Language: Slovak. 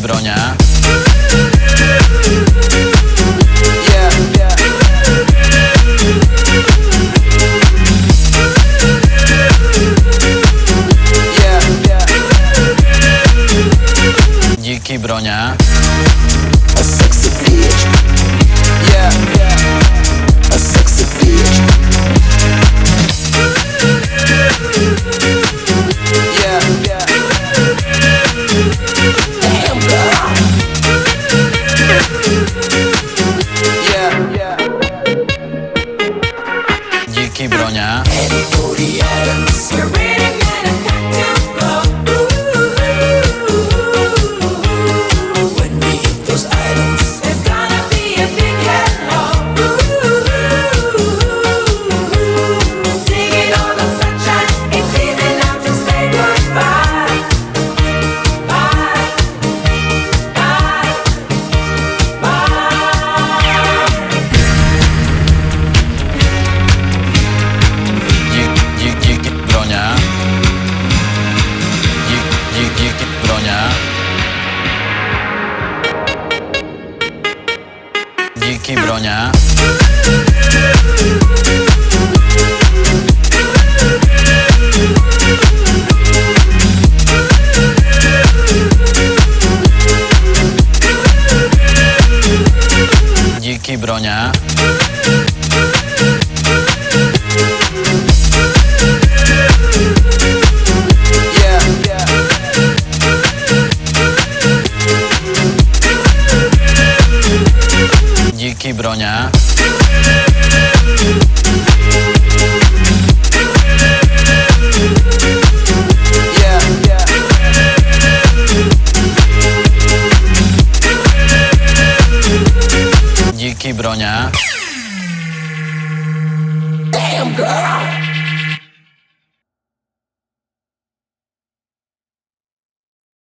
bronia. Dziki bronia. A sexy bitch. Yeah, yeah. A sexy bitch. Yeah, yeah. Damn girl. Yeah, yeah. Dziki bronia. Anybody Adams. You're ready, man, I got to go. When we hit those items, There's gonna be a big hello. Digging all the sunshine. It's easy now to say goodbye. Bye. Bye. Bye. Dziki bronia. Dziki bronia. Dziki bronia. Dziki bronia. yeah, yeah. Dziki bronia. Yeah, yeah. Dziki bronia. Damn girl.